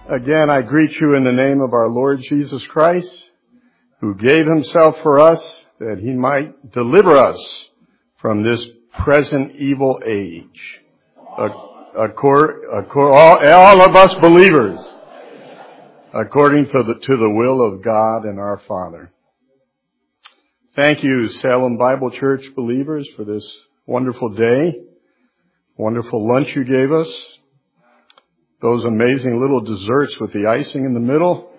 Again, I greet you in the name of our Lord Jesus Christ, who gave himself for us that he might deliver us from this present evil age. All of us believers, according to the will of God and our Father. Thank you, Salem Bible Church believers, for this wonderful day, wonderful lunch you gave us. Those amazing little desserts with the icing in the middle.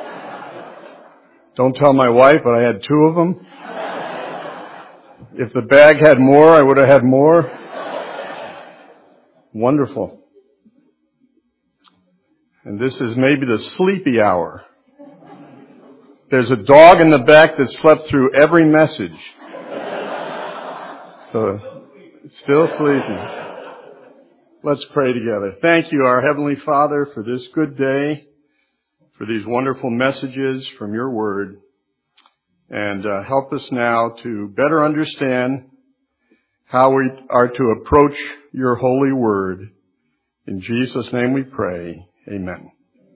Don't tell my wife, but I had 2 of them. If the bag had more, I would have had more. Wonderful. And this is maybe the sleepy hour. There's a dog in the back that slept through every message. So, still sleeping. Let's pray together. Thank you, our Heavenly Father, for this good day, for these wonderful messages from your word. And help us now to better understand how we are to approach your holy word. In Jesus' name we pray. Amen.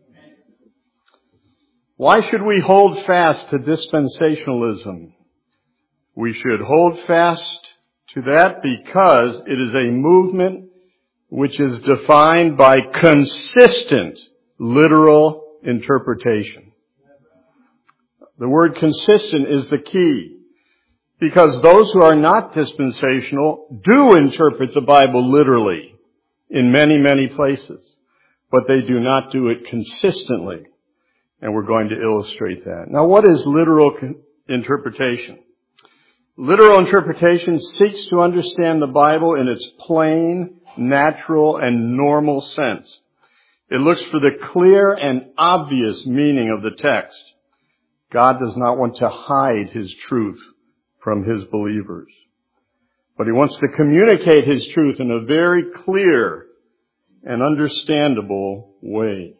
Why should we hold fast to dispensationalism? We should hold fast to that because it is a movement which is defined by consistent literal interpretation. The word consistent is the key, because those who are not dispensational do interpret the Bible literally in many, many places, but they do not do it consistently, and we're going to illustrate that. Now, what is literal interpretation? Literal interpretation seeks to understand the Bible in its plain, natural, and normal sense. It looks for the clear and obvious meaning of the text. God does not want to hide his truth from his believers, but he wants to communicate his truth in a very clear and understandable way.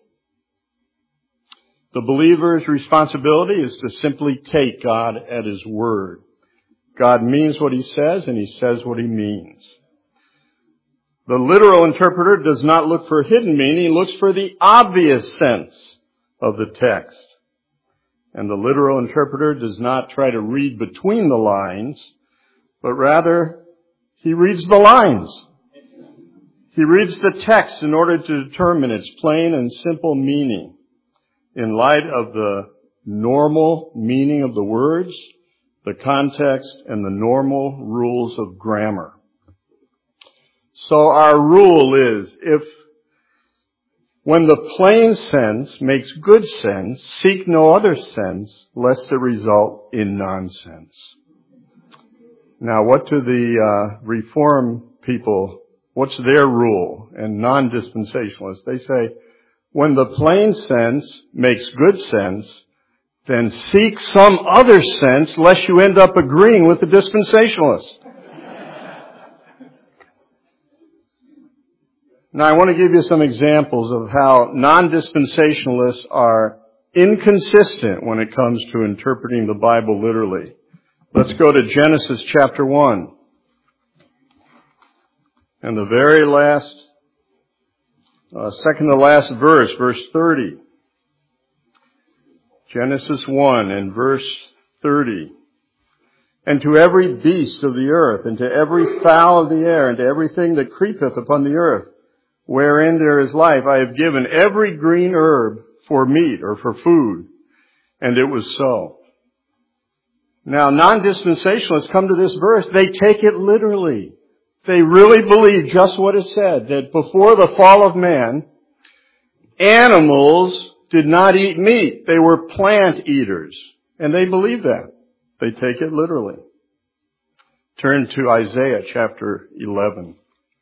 The believer's responsibility is to simply take God at his word. God means what he says, and he says what he means. The literal interpreter does not look for hidden meaning, he looks for the obvious sense of the text. And the literal interpreter does not try to read between the lines, but rather he reads the lines. He reads the text in order to determine its plain and simple meaning in light of the normal meaning of the words, the context, and the normal rules of grammar. So our rule is, when the plain sense makes good sense, seek no other sense, lest it result in nonsense. Now, what do the Reform people, what's their rule? And non-dispensationalists, they say, when the plain sense makes good sense, then seek some other sense, lest you end up agreeing with the dispensationalists. Now, I want to give you some examples of how non-dispensationalists are inconsistent when it comes to interpreting the Bible literally. Let's go to Genesis chapter 1. And the very last, second to last verse, verse 30. Genesis 1 and verse 30. And to every beast of the earth, and to every fowl of the air, and to everything that creepeth upon the earth, wherein there is life, I have given every green herb for meat or for food. And it was so. Now, non-dispensationalists come to this verse, they take it literally. They really believe just what it said, that before the fall of man, animals did not eat meat. They were plant eaters. And they believe that. They take it literally. Turn to Isaiah chapter 11.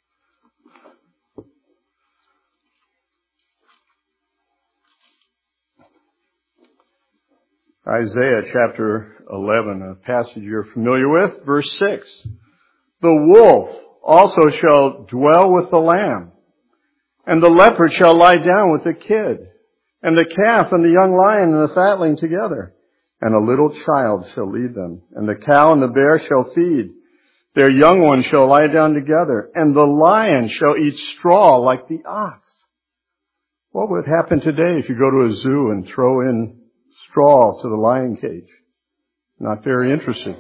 Isaiah chapter 11, a passage you're familiar with, verse 6. The wolf also shall dwell with the lamb, and the leopard shall lie down with the kid, and the calf and the young lion and the fatling together, and a little child shall lead them, and the cow and the bear shall feed. Their young ones shall lie down together, and the lion shall eat straw like the ox. What would happen today if you go to a zoo and throw in straw to the lion cage? Not very interesting.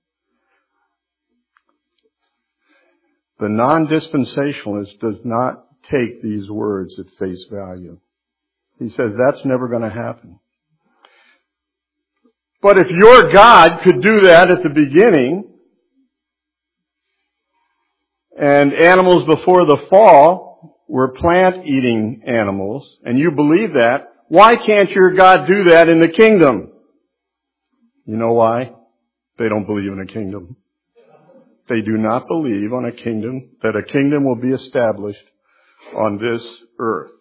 The non-dispensationalist does not take these words at face value. He says that's never going to happen. But if your God could do that at the beginning, and animals before the fall were plant-eating animals, and you believe that, why can't your God do that in the kingdom? You know why? They don't believe in a kingdom. They do not believe on a kingdom, that a kingdom will be established on this earth.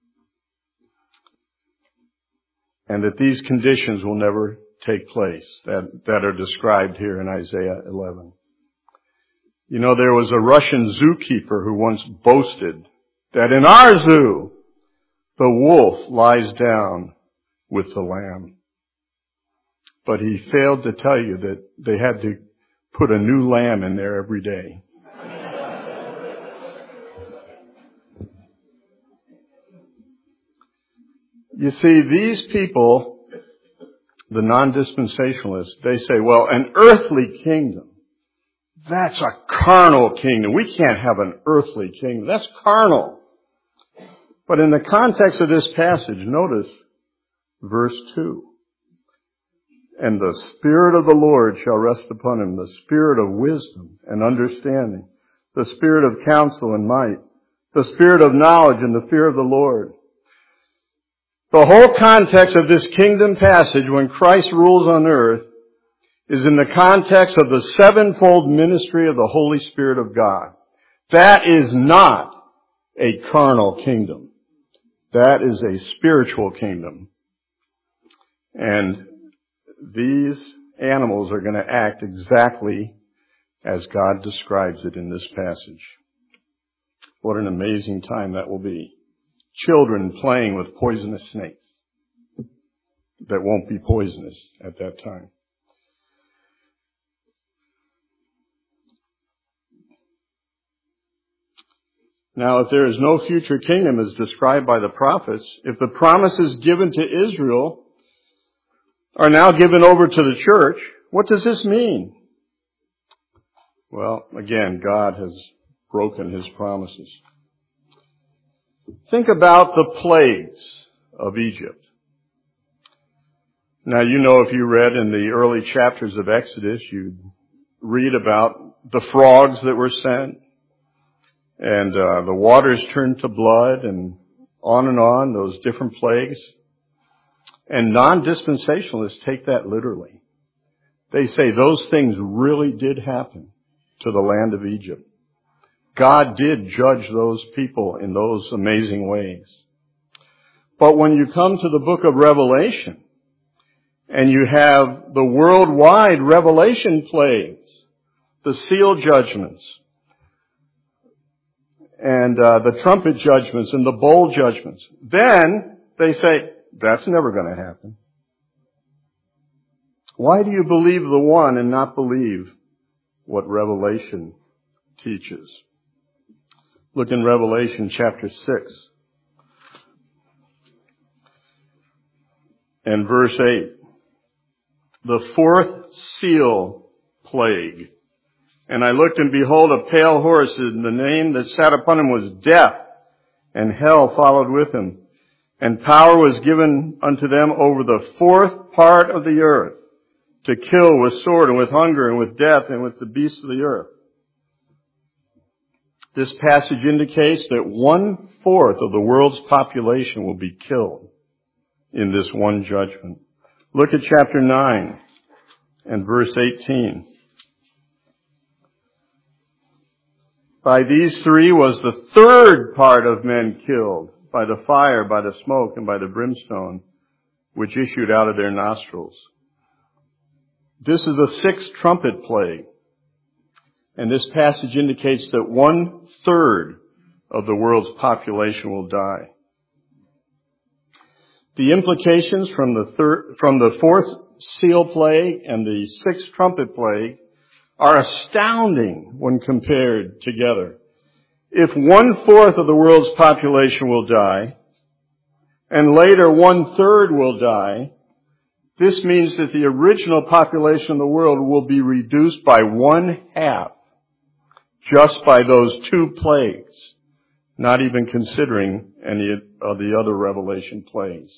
And that these conditions will never take place that are described here in Isaiah 11. You know, there was a Russian zookeeper who once boasted that in our zoo, the wolf lies down with the lamb. But he failed to tell you that they had to put a new lamb in there every day. You see, these people, the non-dispensationalists, they say, well, an earthly kingdom, that's a carnal kingdom. We can't have an earthly kingdom. That's carnal. But in the context of this passage, notice verse 2. And the Spirit of the Lord shall rest upon him, the Spirit of wisdom and understanding, the Spirit of counsel and might, the Spirit of knowledge and the fear of the Lord. The whole context of this kingdom passage, when Christ rules on earth, is in the context of the sevenfold ministry of the Holy Spirit of God. That is not a carnal kingdom. That is a spiritual kingdom. And these animals are going to act exactly as God describes it in this passage. What an amazing time that will be. Children playing with poisonous snakes that won't be poisonous at that time. Now, if there is no future kingdom as described by the prophets, if the promises given to Israel are now given over to the church, what does this mean? Well, again, God has broken his promises. Think about the plagues of Egypt. Now, you know, if you read in the early chapters of Exodus, you read about the frogs that were sent, and the waters turned to blood, and on, those different plagues. And non-dispensationalists take that literally. They say those things really did happen to the land of Egypt. God did judge those people in those amazing ways. But when you come to the book of Revelation, and you have the worldwide revelation plagues, the seal judgments, and the trumpet judgments, and the bowl judgments, then they say, that's never going to happen. Why do you believe the one and not believe what Revelation teaches? Look in Revelation chapter 6 and verse 8. The fourth seal plague. And I looked, and behold, a pale horse, and the name that sat upon him was Death, and hell followed with him. And power was given unto them over the fourth part of the earth, to kill with sword, and with hunger, and with death, and with the beasts of the earth. This passage indicates that 1/4 of the world's population will be killed in this one judgment. Look at chapter 9 and verse 18. By these three was the third part of men killed, by the fire, by the smoke, and by the brimstone, which issued out of their nostrils. This is the sixth trumpet plague. And this passage indicates that 1/3 of the world's population will die. The implications from the fourth seal plague and the sixth trumpet plague are astounding when compared together. If 1/4 of the world's population will die, and later 1/3 will die, this means that the original population of the world will be reduced by 1/2 just by those 2 plagues, not even considering any of the other Revelation plagues.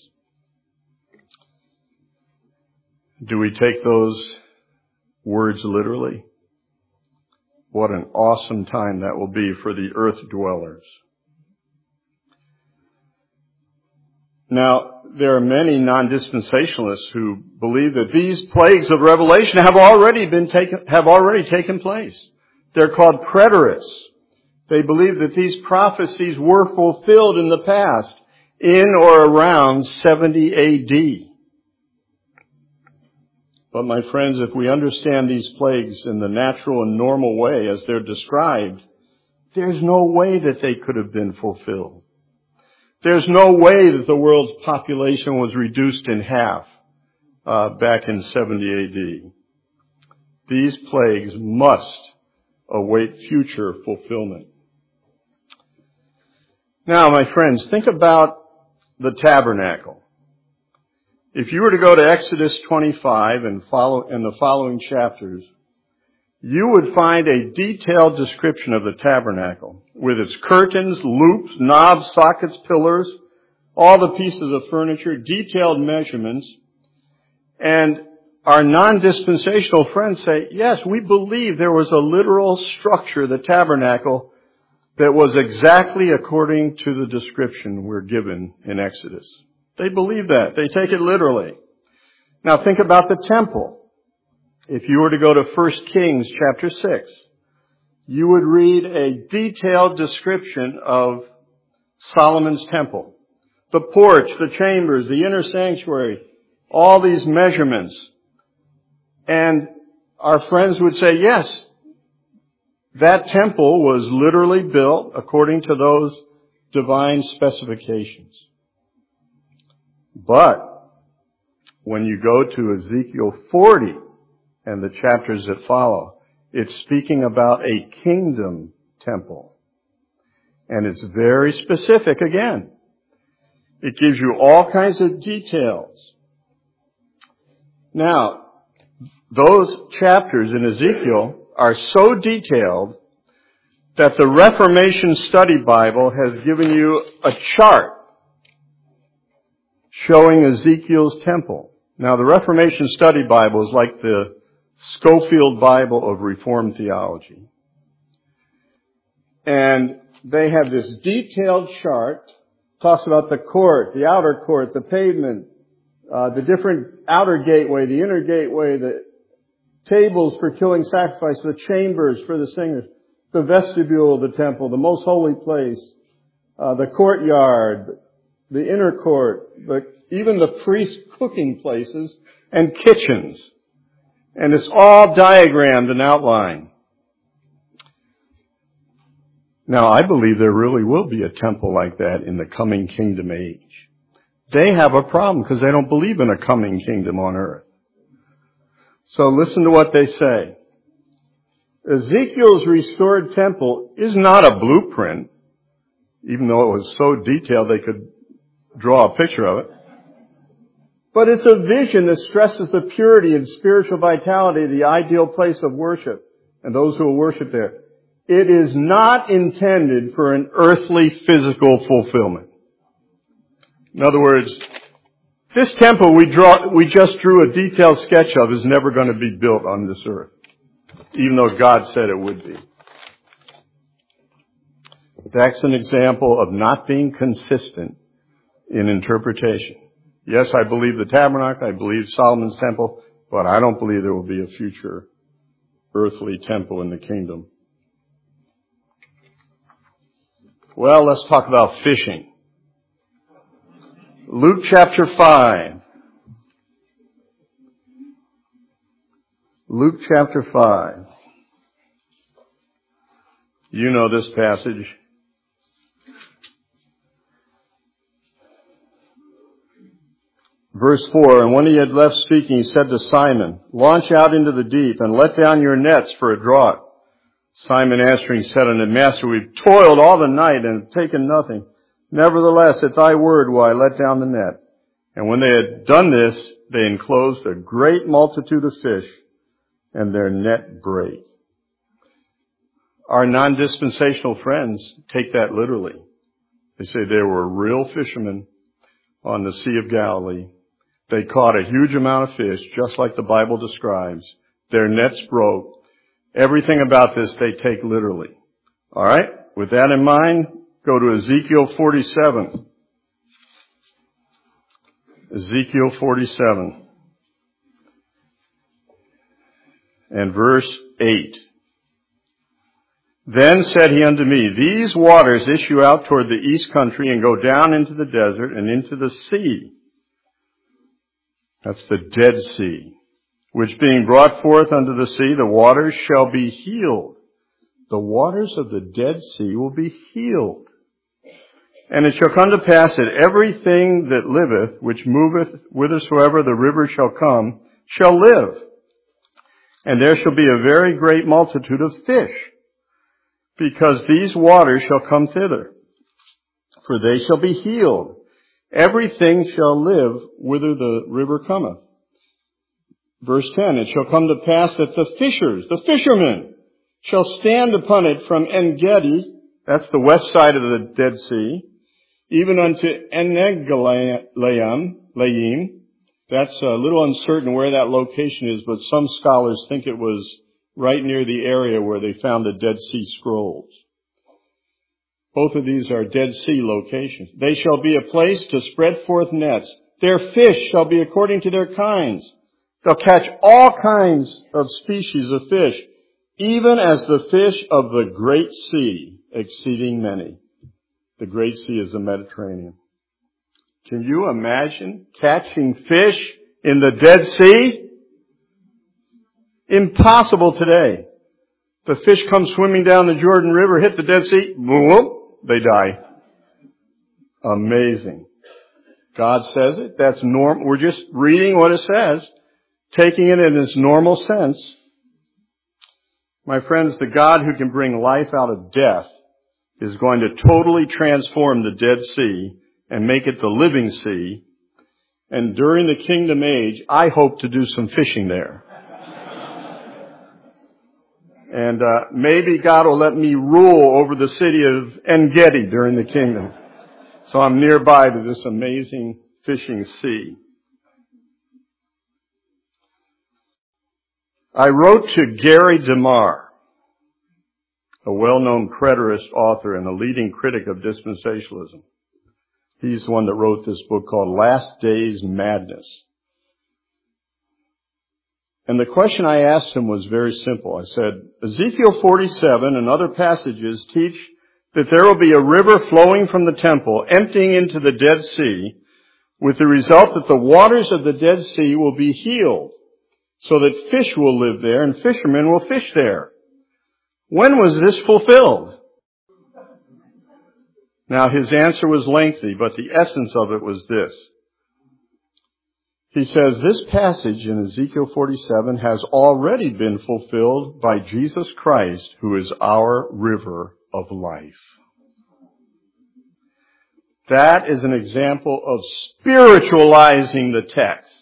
Do we take those words literally? What an awesome time that will be for the earth dwellers. Now, there are many non-dispensationalists who believe that these plagues of Revelation have already taken place. They're called preterists. They believe that these prophecies were fulfilled in the past, in or around 70 AD. But my friends, if we understand these plagues in the natural and normal way as they're described, there's no way that they could have been fulfilled. There's no way that the world's population was reduced in half back in 70 AD. These plagues must await future fulfillment. Now, my friends, think about the tabernacle. If you were to go to Exodus 25 and follow in the following chapters, you would find a detailed description of the tabernacle with its curtains, loops, knobs, sockets, pillars, all the pieces of furniture, detailed measurements. And our non-dispensational friends say, yes, we believe there was a literal structure, the tabernacle, that was exactly according to the description we're given in Exodus. They believe that. They take it literally. Now think about the temple. If you were to go to 1 Kings chapter 6, you would read a detailed description of Solomon's temple. The porch, the chambers, the inner sanctuary, all these measurements. And our friends would say, yes, that temple was literally built according to those divine specifications. But when you go to Ezekiel 40 and the chapters that follow, it's speaking about a kingdom temple. And it's very specific again. It gives you all kinds of details. Now, those chapters in Ezekiel are so detailed that the Reformation Study Bible has given you a chart showing Ezekiel's temple. Now, the Reformation Study Bible is like the Scofield Bible of Reformed theology. And they have this detailed chart, talks about the court, the outer court, the pavement, the different outer gateway, the inner gateway, the tables for killing sacrifice, the chambers for the singers, the vestibule of the temple, the most holy place, the courtyard, the inner court, even the priest cooking places and kitchens. And it's all diagrammed and outlined. Now, I believe there really will be a temple like that in the coming kingdom age. They have a problem because they don't believe in a coming kingdom on earth. So listen to what they say. Ezekiel's restored temple is not a blueprint, even though it was so detailed they could draw a picture of it. But it's a vision that stresses the purity and spiritual vitality of the ideal place of worship and those who will worship there. It is not intended for an earthly physical fulfillment. In other words, this temple we just drew a detailed sketch of is never going to be built on this earth, even though God said it would be. That's an example of not being consistent in interpretation. Yes, I believe the tabernacle, I believe Solomon's temple, but I don't believe there will be a future earthly temple in the kingdom. Well, let's talk about fishing. Luke chapter 5. Luke chapter 5. You know this passage. Verse 4, and when he had left speaking, he said to Simon, launch out into the deep and let down your nets for a draught. Simon answering said unto him, Master, we've toiled all the night and have taken nothing. Nevertheless, at thy word will I let down the net. And when they had done this, they enclosed a great multitude of fish, and their net brake. Our non-dispensational friends take that literally. They say there were real fishermen on the Sea of Galilee. They caught a huge amount of fish, just like the Bible describes. Their nets broke. Everything about this they take literally. All right? With that in mind, go to Ezekiel 47. Ezekiel 47. And verse 8. Then said he unto me, these waters issue out toward the east country and go down into the desert and into the sea. That's the Dead Sea, which being brought forth unto the sea, the waters shall be healed. The waters of the Dead Sea will be healed. And it shall come to pass that everything that liveth, which moveth whithersoever the river shall come, shall live. And there shall be a very great multitude of fish, because these waters shall come thither. For they shall be healed. Everything shall live whither the river cometh. Verse 10, it shall come to pass that the fishermen, shall stand upon it from En-gedi, that's the west side of the Dead Sea, even unto En-eglaim. That's a little uncertain where that location is, but some scholars think it was right near the area where they found the Dead Sea Scrolls. Both of these are Dead Sea locations. They shall be a place to spread forth nets. Their fish shall be according to their kinds. They'll catch all kinds of species of fish, even as the fish of the great sea, exceeding many. The great sea is the Mediterranean. Can you imagine catching fish in the Dead Sea? Impossible today. The fish come swimming down the Jordan River, hit the Dead Sea, whoop, they die. Amazing. God says it. That's normal. We're just reading what it says, taking it in its normal sense. My friends, the God who can bring life out of death is going to totally transform the Dead Sea and make it the living sea. And during the kingdom age, I hope to do some fishing there. And maybe God will let me rule over the city of En-gedi during the kingdom. So I'm nearby to this amazing fishing sea. I wrote to Gary DeMar, a well-known preterist author and a leading critic of dispensationalism. He's the one that wrote this book called Last Days Madness. And the question I asked him was very simple. I said, Ezekiel 47 and other passages teach that there will be a river flowing from the temple, emptying into the Dead Sea, with the result that the waters of the Dead Sea will be healed, so that fish will live there and fishermen will fish there. When was this fulfilled? Now, his answer was lengthy, but the essence of it was this. He says, this passage in Ezekiel 47 has already been fulfilled by Jesus Christ, who is our river of life. That is an example of spiritualizing the text.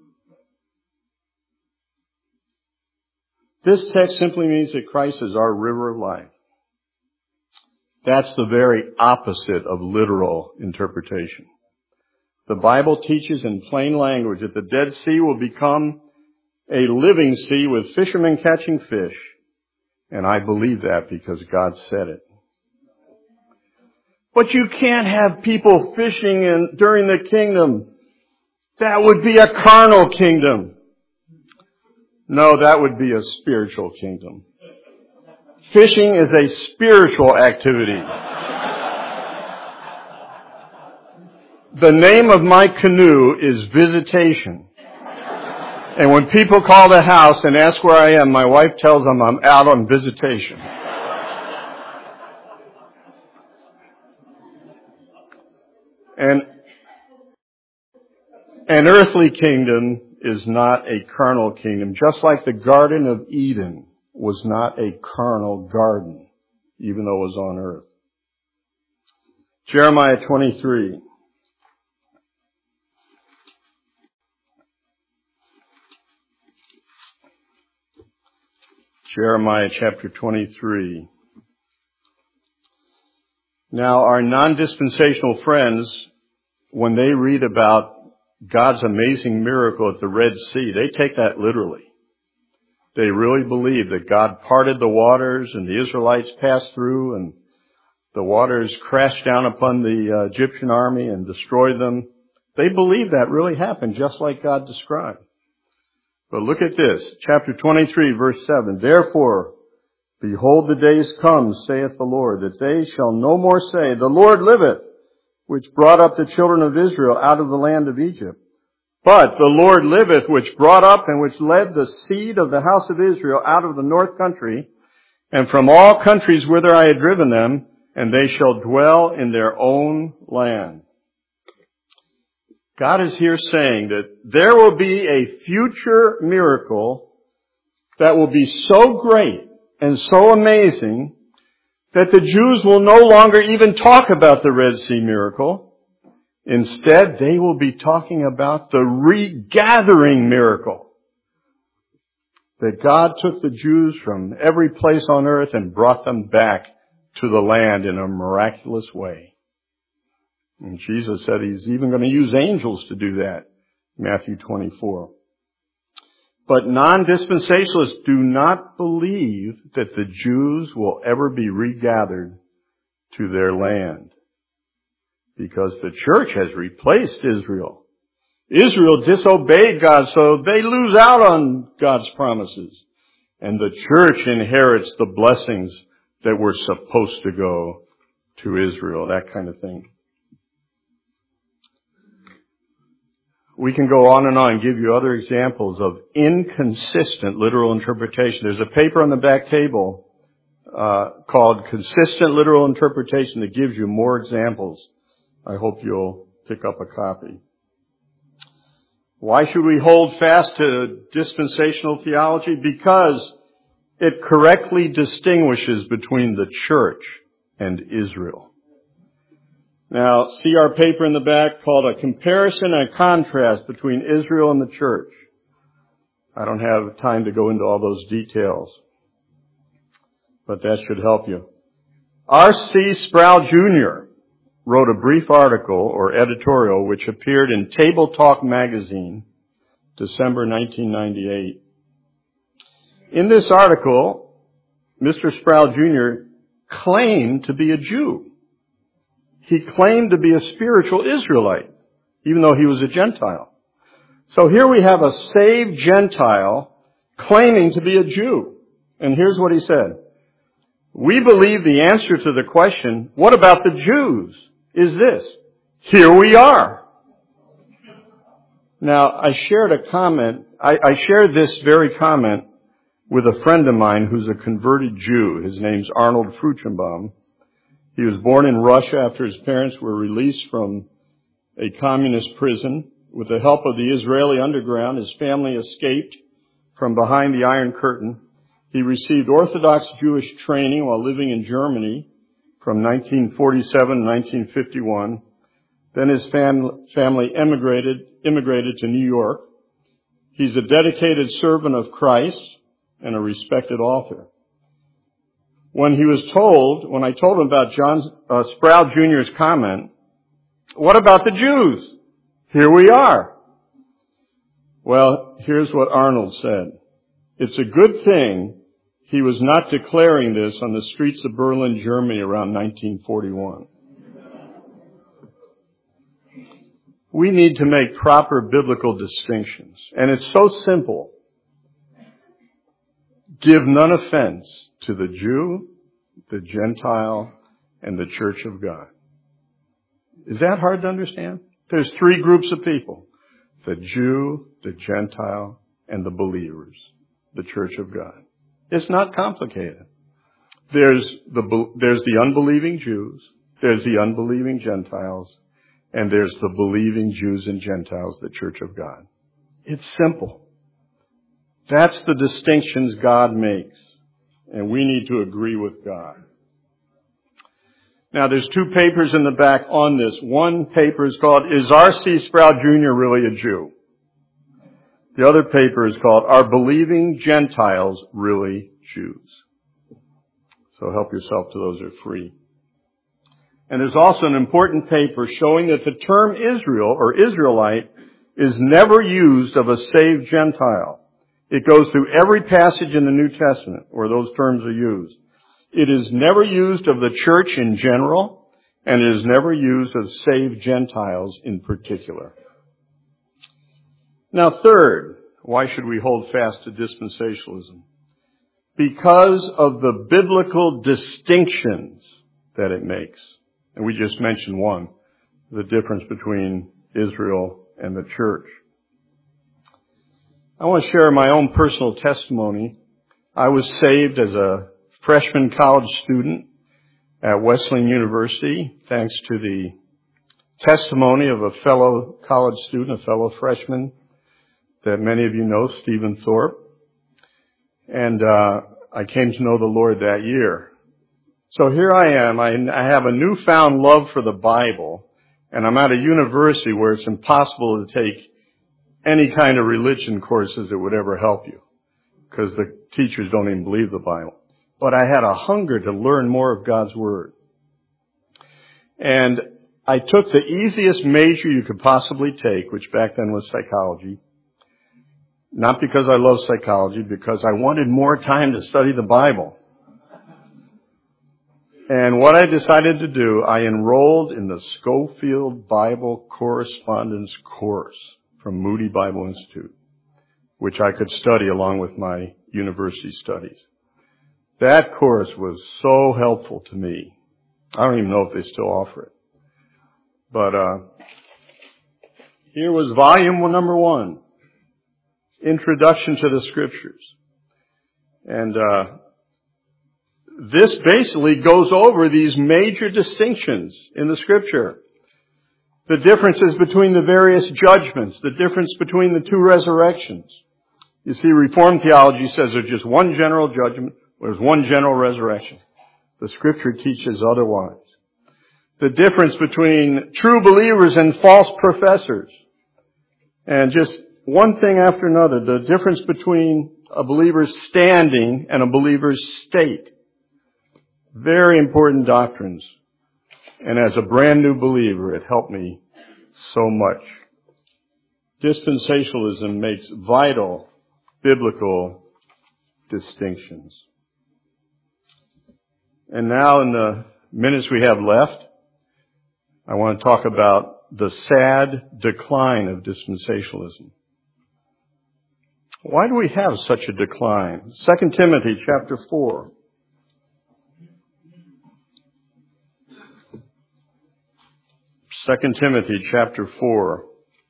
This text simply means that Christ is our river of life. That's the very opposite of literal interpretation. The Bible teaches in plain language that the Dead Sea will become a living sea with fishermen catching fish. And I believe that because God said it. But you can't have people fishing during the kingdom. That would be a carnal kingdom. No, that would be a spiritual kingdom. Fishing is a spiritual activity. The name of my canoe is Visitation. And when people call the house and ask where I am, my wife tells them I'm out on visitation. And an earthly kingdom is not a carnal kingdom, just like the Garden of Eden was not a carnal garden, even though it was on earth. Jeremiah 23. Jeremiah chapter 23. Now, our non-dispensational friends, when they read about God's amazing miracle at the Red Sea, they take that literally. They really believe that God parted the waters and the Israelites passed through and the waters crashed down upon the Egyptian army and destroyed them. They believe that really happened just like God described. But look at this, chapter 23, verse 7. Therefore, behold, the days come, saith the Lord, that they shall no more say, the Lord liveth, which brought up the children of Israel out of the land of Egypt. But the Lord liveth, which brought up and which led the seed of the house of Israel out of the north country, and from all countries whither I had driven them, and they shall dwell in their own land. God is here saying that there will be a future miracle that will be so great and so amazing that the Jews will no longer even talk about the Red Sea miracle. Instead, they will be talking about the regathering miracle. That God took the Jews from every place on earth and brought them back to the land in a miraculous way. And Jesus said He's even going to use angels to do that. Matthew 24. But non-dispensationalists do not believe that the Jews will ever be regathered to their land. Because the church has replaced Israel. Israel disobeyed God, so they lose out on God's promises. And the church inherits the blessings that were supposed to go to Israel, that kind of thing. We can go on and give you other examples of inconsistent literal interpretation. There's a paper on the back table called Consistent Literal Interpretation that gives you more examples. I hope you'll pick up a copy. Why should we hold fast to dispensational theology? Because it correctly distinguishes between the church and Israel. Now, see our paper in the back called A Comparison and Contrast Between Israel and the Church. I don't have time to go into all those details, but that should help you. R.C. Sproul Jr. wrote a brief article or editorial which appeared in Table Talk magazine, December 1998. In this article, Mr. Sproul Jr. claimed to be a Jew. He claimed to be a spiritual Israelite, even though he was a Gentile. So here we have a saved Gentile claiming to be a Jew. And here's what he said. We believe the answer to the question, what about the Jews, is this. Here we are. Now, I shared this very comment with a friend of mine who's a converted Jew. His name's Arnold Fruchenbaum. He was born in Russia after his parents were released from a communist prison. With the help of the Israeli underground, his family escaped from behind the Iron Curtain. He received Orthodox Jewish training while living in Germany from 1947 to 1951. Then his family immigrated to New York. He's a dedicated servant of Christ and a respected author. When I told him about John Sproul Jr.'s comment, what about the Jews? Here we are. Well, here's what Arnold said. It's a good thing he was not declaring this on the streets of Berlin, Germany around 1941. We need to make proper biblical distinctions. And it's so simple. Give none offense to the Jew, the Gentile, and the Church of God. Is that hard to understand? There's three groups of people. The Jew, the Gentile, and the believers. The Church of God. It's not complicated. There's the unbelieving Jews, there's the unbelieving Gentiles, and there's the believing Jews and Gentiles, the Church of God. It's simple. That's the distinctions God makes, and we need to agree with God. Now, there's two papers in the back on this. One paper is called, Is R.C. Sproul Jr. Really a Jew? The other paper is called, Are Believing Gentiles Really Jews? So help yourself to those, are free. And there's also an important paper showing that the term Israel or Israelite is never used of a saved Gentile. It goes through every passage in the New Testament where those terms are used. It is never used of the church in general, and it is never used of saved Gentiles in particular. Now, third, why should we hold fast to dispensationalism? Because of the biblical distinctions that it makes. And we just mentioned one, the difference between Israel and the church. I want to share my own personal testimony. I was saved as a freshman college student at Wesleyan University, thanks to the testimony of a fellow college student, a fellow freshman that many of you know, Stephen Thorpe. And I came to know the Lord that year. So here I am. I have a newfound love for the Bible, and I'm at a university where it's impossible to take any kind of religion courses that would ever help you, because the teachers don't even believe the Bible. But I had a hunger to learn more of God's Word. And I took the easiest major you could possibly take, which back then was psychology. Not because I love psychology, because I wanted more time to study the Bible. And what I decided to do, I enrolled in the Schofield Bible Correspondence course from Moody Bible Institute, which I could study along with my university studies. That course was so helpful to me. I don't even know if they still offer it. But here was volume number 1, Introduction to the Scriptures. And this basically goes over these major distinctions in the Scripture. The differences between the various judgments, the difference between the two resurrections. You see, Reformed theology says there's just one general judgment, there's one general resurrection. The Scripture teaches otherwise. The difference between true believers and false professors. And just one thing after another, the difference between a believer's standing and a believer's state. Very important doctrines. And as a brand new believer, it helped me so much. Dispensationalism makes vital biblical distinctions. And now in the minutes we have left, I want to talk about the sad decline of dispensationalism. Why do we have such a decline? 2 Timothy chapter 4. Second Timothy chapter 4.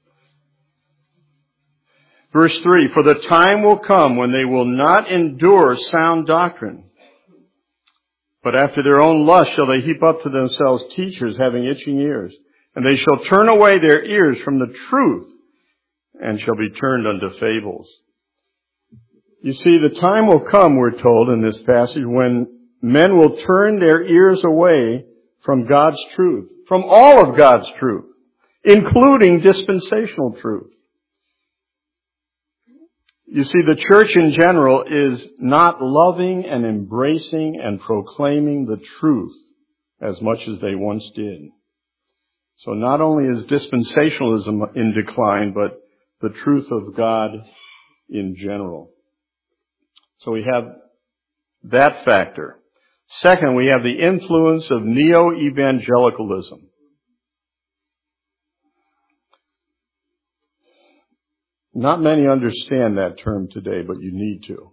Verse 3, For the time will come when they will not endure sound doctrine, but after their own lust shall they heap up to themselves teachers having itching ears, and they shall turn away their ears from the truth, and shall be turned unto fables. You see, the time will come, we're told in this passage, when men will turn their ears away from God's truth, from all of God's truth, including dispensational truth. You see, the church in general is not loving and embracing and proclaiming the truth as much as they once did. So not only is dispensationalism in decline, but the truth of God in general. So we have that factor. Second, we have the influence of neo-evangelicalism. Not many understand that term today, but you need to.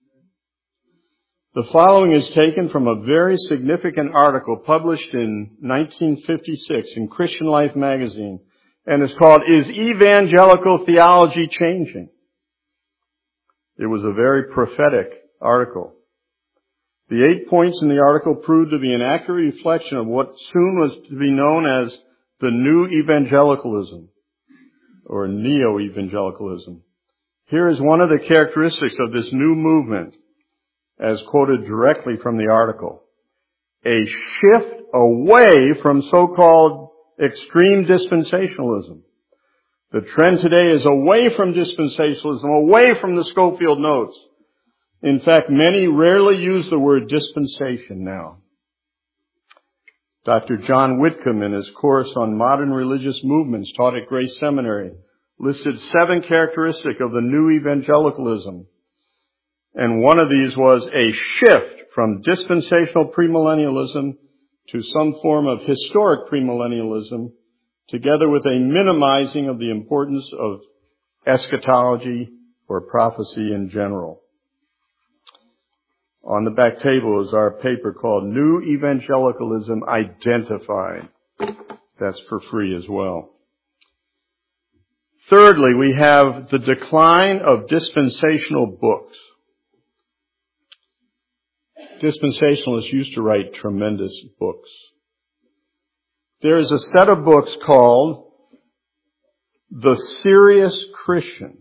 The following is taken from a very significant article published in 1956 in Christian Life magazine, and it's called, Is Evangelical Theology Changing? It was a very prophetic article. The 8 points in the article proved to be an accurate reflection of what soon was to be known as the new evangelicalism, or neo-evangelicalism. Here is one of the characteristics of this new movement, as quoted directly from the article. a shift away from so-called extreme dispensationalism. The trend today is away from dispensationalism, away from the Schofield Notes. In fact, many rarely use the word dispensation now. Dr. John Whitcomb, in his course on modern religious movements taught at Grace Seminary, listed 7 characteristics of the new evangelicalism. And one of these was a shift from dispensational premillennialism to some form of historic premillennialism, together with a minimizing of the importance of eschatology or prophecy in general. On the back table is our paper called New Evangelicalism Identified. That's for free as well. Thirdly, we have the decline of dispensational books. Dispensationalists used to write tremendous books. There is a set of books called The Serious Christian.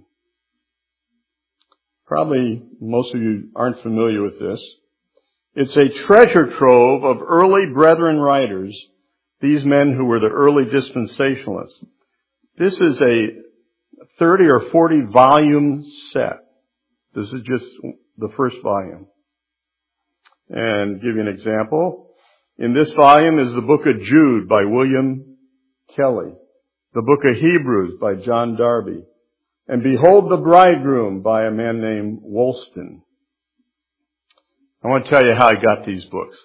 Probably most of you aren't familiar with this. It's a treasure trove of early brethren writers, these men who were the early dispensationalists. This is a 30 or 40 volume set. This is just the first volume. And give you an example. In this volume is the book of Jude by William Kelly, the book of Hebrews by John Darby, and Behold the Bridegroom by a man named Woolston. I want to tell you how I got these books.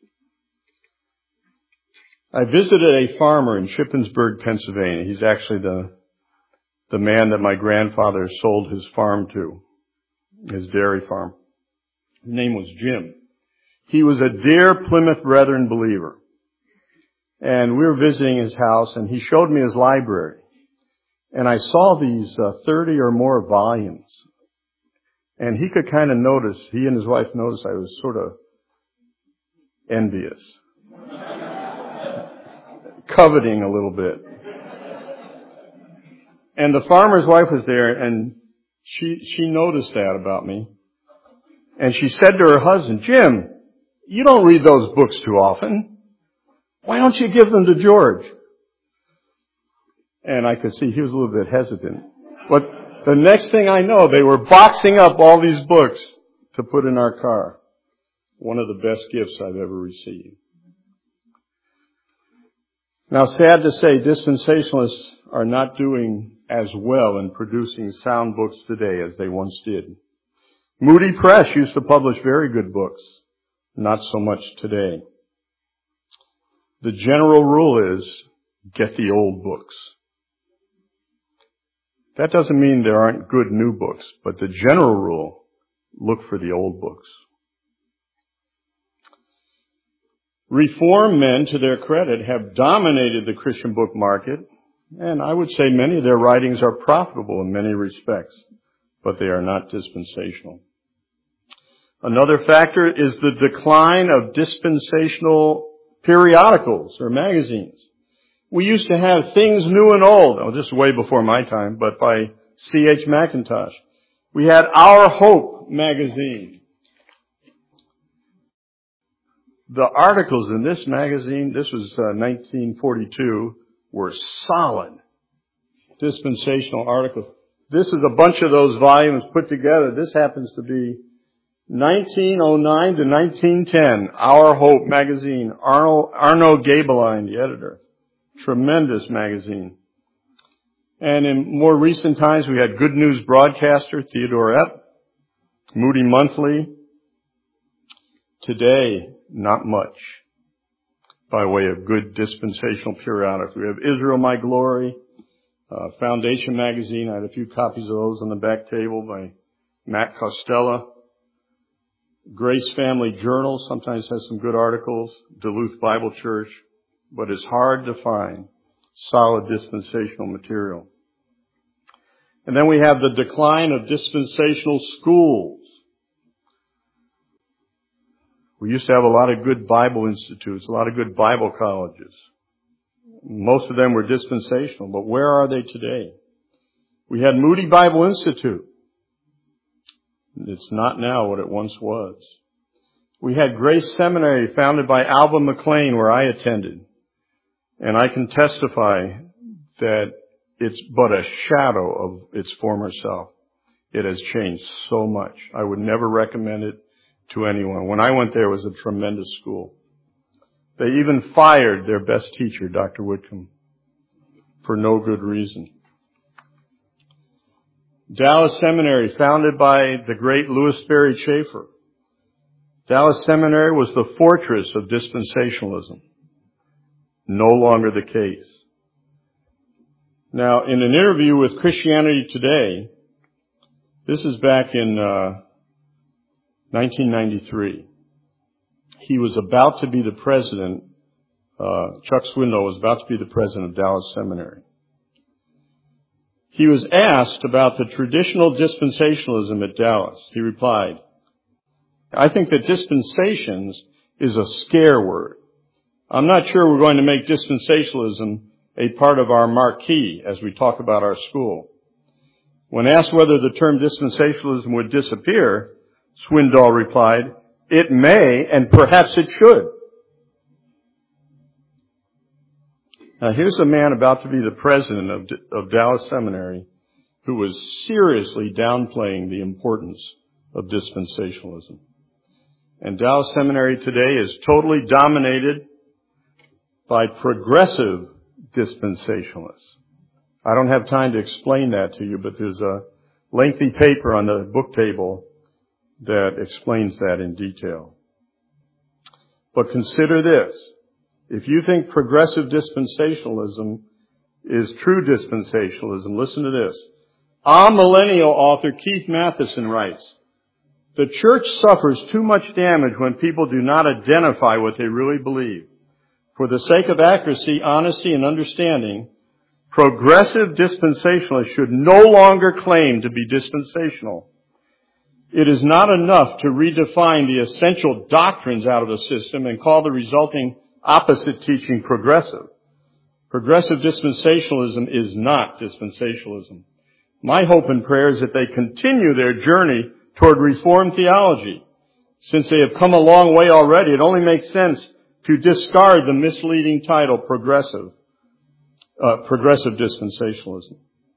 I visited a farmer in Shippensburg, Pennsylvania. He's actually the man that my grandfather sold his farm to, his dairy farm. His name was Jim. He was a dear Plymouth Brethren believer. And we were visiting his house, and he showed me his library. And I saw these 30 or more volumes. And he could kind of notice, he and his wife noticed I was sort of envious. Coveting a little bit. And the farmer's wife was there, and she noticed that about me. And she said to her husband, Jim, you don't read those books too often. Why don't you give them to George? And I could see he was a little bit hesitant. But the next thing I know, they were boxing up all these books to put in our car. One of the best gifts I've ever received. Now, sad to say, dispensationalists are not doing as well in producing sound books today as they once did. Moody Press used to publish very good books. Not so much today. The general rule is, get the old books. That doesn't mean there aren't good new books, but the general rule, look for the old books. Reform men, to their credit, have dominated the Christian book market, and I would say many of their writings are profitable in many respects, but they are not dispensational. Another factor is the decline of dispensational periodicals or magazines. We used to have Things New and Old, this is way before my time, but by C.H. Mackintosh. We had Our Hope magazine. The articles in this magazine, this was 1942, were solid dispensational articles. This is a bunch of those volumes put together. This happens to be 1909 to 1910, Our Hope magazine. Arno Gabeline, the editor. Tremendous magazine. And in more recent times, we had Good News Broadcaster, Theodore Epp, Moody Monthly. Today, not much by way of good dispensational periodicals. We have Israel My Glory, Foundation magazine. I had a few copies of those on the back table by Matt Costello. Grace Family Journal sometimes has some good articles. Duluth Bible Church. But it's hard to find solid dispensational material. And then we have the decline of dispensational schools. We used to have a lot of good Bible institutes, a lot of good Bible colleges. Most of them were dispensational, but where are they today? We had Moody Bible Institute. It's not now what it once was. We had Grace Seminary founded by Alva McLean where I attended. And I can testify that it's but a shadow of its former self. It has changed so much. I would never recommend it to anyone. When I went there, it was a tremendous school. They even fired their best teacher, Dr. Whitcomb, for no good reason. Dallas Seminary, founded by the great Louis Sperry Chafer. Dallas Seminary was the fortress of dispensationalism. No longer the case. Now, in an interview with Christianity Today, this is back in 1993, he was about to be the president, Chuck Swindoll was about to be the president of Dallas Seminary. He was asked about the traditional dispensationalism at Dallas. He replied, I think that dispensations is a scare word. I'm not sure we're going to make dispensationalism a part of our marquee as we talk about our school. When asked whether the term dispensationalism would disappear, Swindoll replied, it may and perhaps it should. Now here's a man about to be the president of Dallas Seminary who was seriously downplaying the importance of dispensationalism. And Dallas Seminary today is totally dominated by progressive dispensationalists. I don't have time to explain that to you, but there's a lengthy paper on the book table that explains that in detail. But consider this. If you think progressive dispensationalism is true dispensationalism, listen to this. Millennial author Keith Matheson writes, the church suffers too much damage when people do not identify what they really believe. For the sake of accuracy, honesty, and understanding, progressive dispensationalists should no longer claim to be dispensational. It is not enough to redefine the essential doctrines out of the system and call the resulting opposite teaching progressive. Progressive dispensationalism is not dispensationalism. My hope and prayer is that they continue their journey toward Reformed theology. Since they have come a long way already, it only makes sense to discard the misleading title progressive dispensationalism.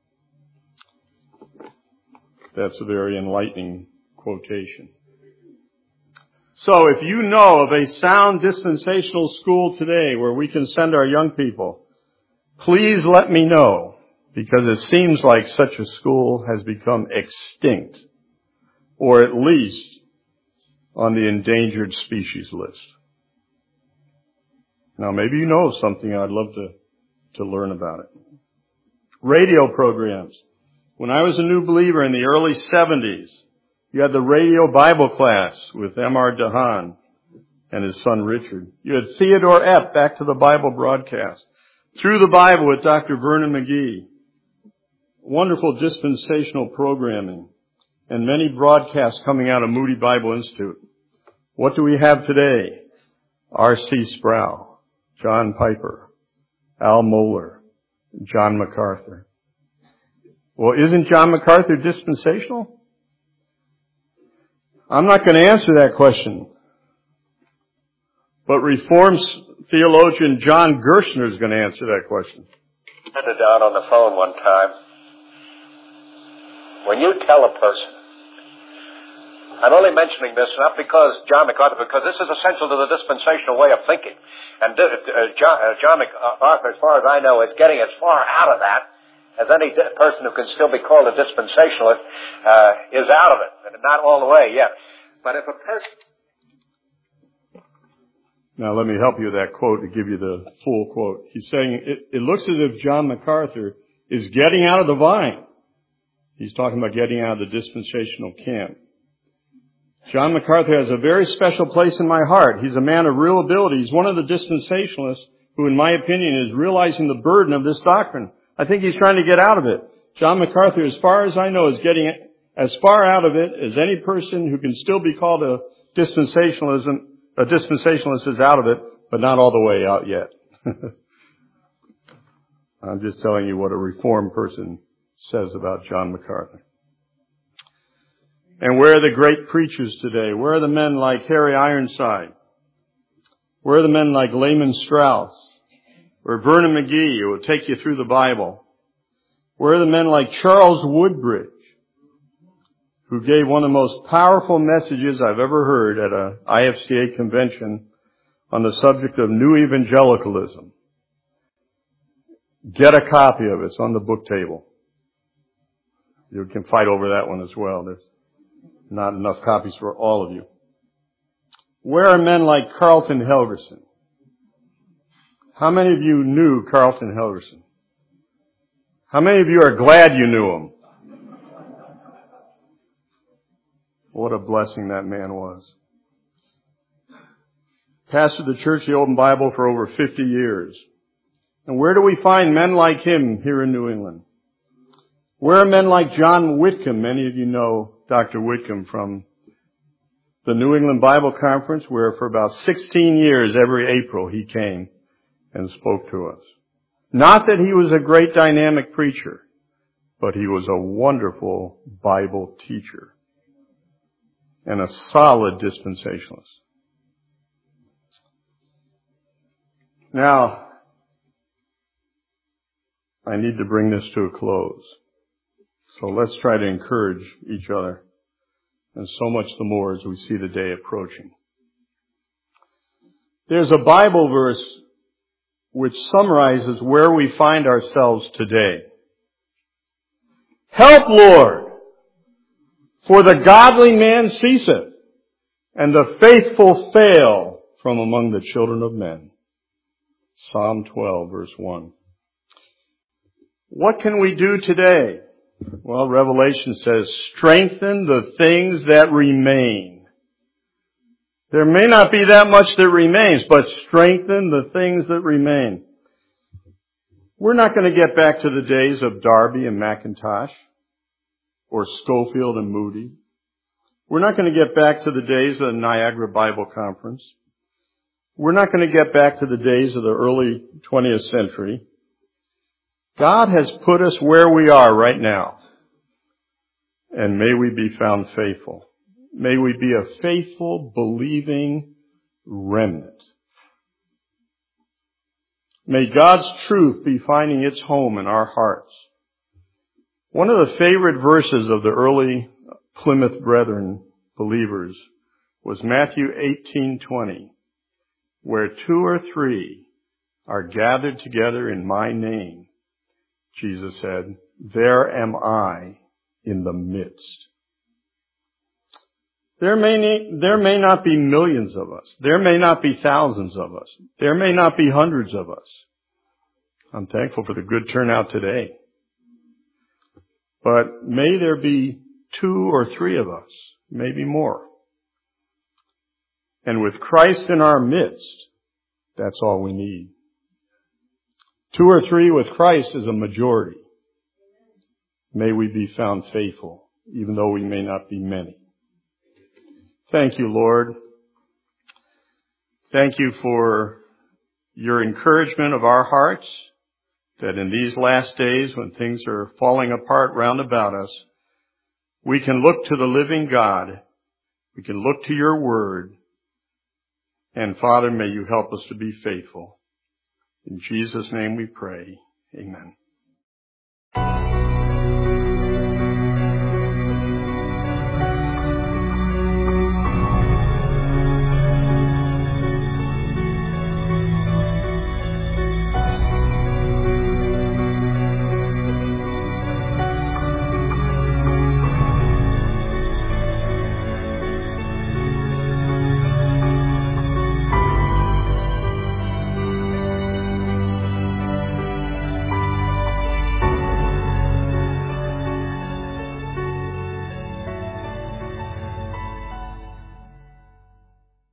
That's a very enlightening quotation. So if you know of a sound dispensational school today where we can send our young people, please let me know, because it seems like such a school has become extinct, or at least on the endangered species list. Now maybe you know something, I'd love to learn about it. Radio programs. When I was a new believer in the early 70s, you had the radio Bible class with M.R. DeHaan and his son Richard. You had Theodore Epp, Back to the Bible broadcast. Through the Bible with Dr. Vernon McGee. Wonderful dispensational programming. And many broadcasts coming out of Moody Bible Institute. What do we have today? R.C. Sproul, John Piper, Al Mohler, John MacArthur. Well, isn't John MacArthur dispensational? I'm not going to answer that question. But Reformed theologian John Gerstner is going to answer that question. I had it down on the phone one time. When you tell a person, I'm only mentioning this not because John MacArthur, because this is essential to the dispensational way of thinking. And John MacArthur, as far as I know, is getting as far out of that as any person who can still be called a dispensationalist is out of it. And not all the way yet. But if a person... Now let me help you with that quote to give you the full quote. He's saying, it looks as if John MacArthur is getting out of the vine. He's talking about getting out of the dispensational camp. John MacArthur has a very special place in my heart. He's a man of real ability. He's one of the dispensationalists who, in my opinion, is realizing the burden of this doctrine. I think he's trying to get out of it. John MacArthur, as far as I know, is getting as far out of it as any person who can still be called a dispensationalist is out of it, but not all the way out yet. I'm just telling you what a Reformed person says about John MacArthur. And where are the great preachers today? Where are the men like Harry Ironside? Where are the men like Lehman Strauss? Or Vernon McGee, who will take you through the Bible? Where are the men like Charles Woodbridge, who gave one of the most powerful messages I've ever heard at a IFCA convention on the subject of New Evangelicalism? Get a copy of it. It's on the book table. You can fight over that one as well. There's not enough copies for all of you. Where are men like Carlton Helgerson? How many of you knew Carlton Helgerson? How many of you are glad you knew him? What a blessing that man was. Pastored the Church of the Open Bible for over 50 years. And where do we find men like him here in New England? Where are men like John Whitcomb? Many of you know Dr. Whitcomb from the New England Bible Conference, where for about 16 years every April he came and spoke to us. Not that he was a great dynamic preacher, but he was a wonderful Bible teacher and a solid dispensationalist. Now, I need to bring this to a close. So let's try to encourage each other, and so much the more as we see the day approaching. There's a Bible verse which summarizes where we find ourselves today. Help, Lord, for the godly man ceaseth, and the faithful fail from among the children of men. Psalm 12, verse 1. What can we do today? Well, Revelation says, strengthen the things that remain. There may not be that much that remains, but strengthen the things that remain. We're not going to get back to the days of Darby and McIntosh or Schofield and Moody. We're not going to get back to the days of the Niagara Bible Conference. We're not going to get back to the days of the early 20th century. God has put us where we are right now. And may we be found faithful. May we be a faithful, believing remnant. May God's truth be finding its home in our hearts. One of the favorite verses of the early Plymouth Brethren believers was Matthew 18:20, where 2 or 3 are gathered together in my name. Jesus said, there am I in the midst. There may not be millions of us. There may not be thousands of us. There may not be hundreds of us. I'm thankful for the good turnout today. But may there be 2 or 3 of us, maybe more. And with Christ in our midst, that's all we need. 2 or 3 with Christ is a majority. May we be found faithful, even though we may not be many. Thank you, Lord. Thank you for your encouragement of our hearts, that in these last days when things are falling apart round about us, we can look to the living God. We can look to your word. And Father, may you help us to be faithful. In Jesus' name we pray. Amen.